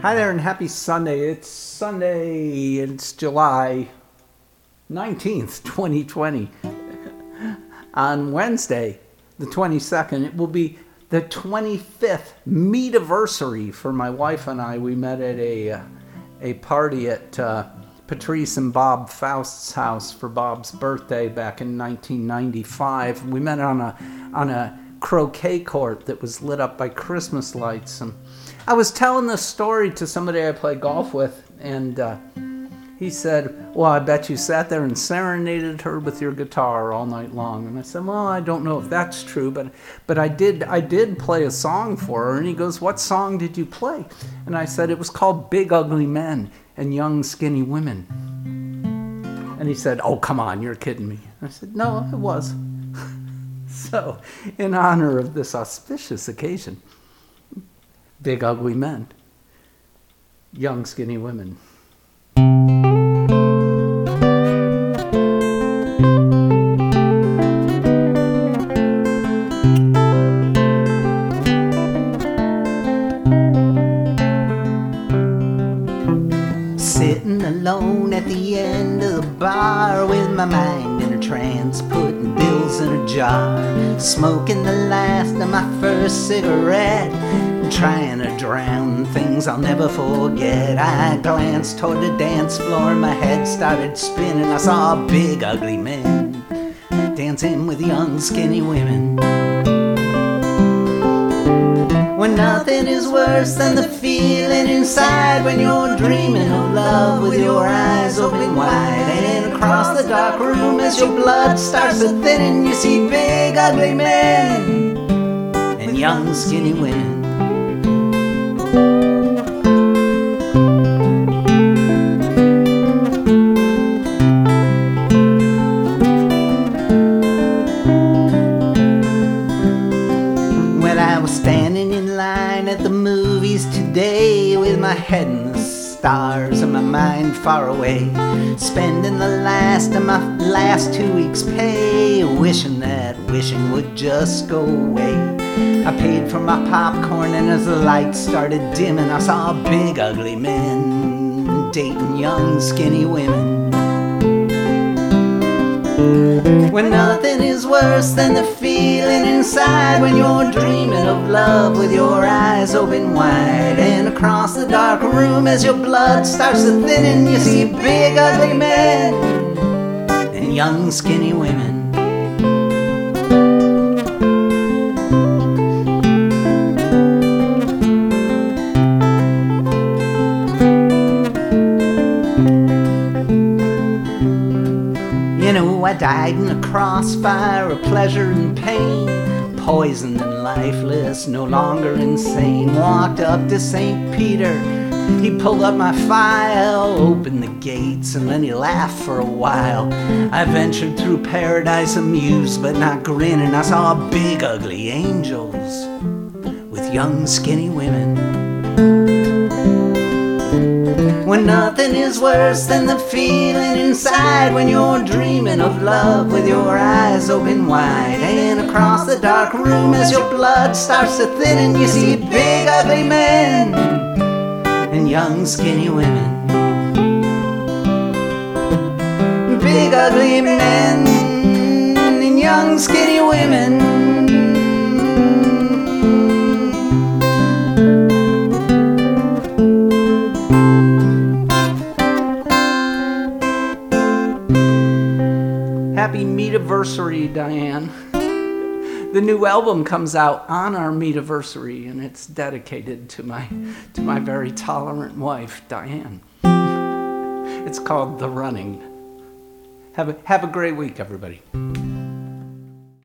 Hi there and happy Sunday. It's Sunday, it's July 19th, 2020. On Wednesday, the 22nd, it will be the 25th meet-iversary for my wife and I. We met at a party at Patrice and Bob Faust's house for Bob's birthday back in 1995. We met on a croquet court that was lit up by Christmas lights. And I was telling this story to somebody I play golf with, and he said, well, I bet you sat there and serenaded her with your guitar all night long. And I said, well, I don't know if that's true, but I did play a song for her. And he goes, what song did you play? And I said, it was called Big Ugly Men and Young Skinny Women. And he said, oh, come on, you're kidding me. I said, no, it was. So, in honor of this auspicious occasion, Big Ugly Men, Young Skinny Women. Sitting alone at the end of the bar with my mind in a trance, putting bills in a jar, smoking the last of my first cigarette, trying to drown things I'll never forget. I glanced toward the dance floor, my head started spinning. I saw big ugly men dancing with young skinny women. When nothing is worse than the feeling inside when you're dreaming of love with your eyes open wide, and across the dark room as your blood starts to thin and you see big ugly men and young skinny women. Standing in line at the movies today with my head in the stars and my mind far away, spending the last of my last 2 weeks' pay, wishing that wishing would just go away. I paid for my popcorn, and as the lights started dimming, I saw big ugly men dating young skinny women. When nothing is worse than the feeling inside when you're dreaming of love with your eyes open wide, and across the dark room as your blood starts to thin and you see big ugly men and young skinny women. I died in a crossfire of pleasure and pain, poisoned and lifeless, no longer insane. Walked up to St. Peter, he pulled up my file, opened the gates, and then he laughed for a while. I ventured through paradise amused but not grinning. I saw big ugly angels with young skinny women. When nothing is worse than the feeling inside when you're dreaming of love with your eyes open wide, and across the dark room as your blood starts to thin and you see big ugly men and young skinny women. Big ugly men and young skinny women. Happy meet-iversary, Diane. The new album comes out on our meet-iversary, and it's dedicated to my very tolerant wife, Diane. It's called The Running. Have a great week, everybody.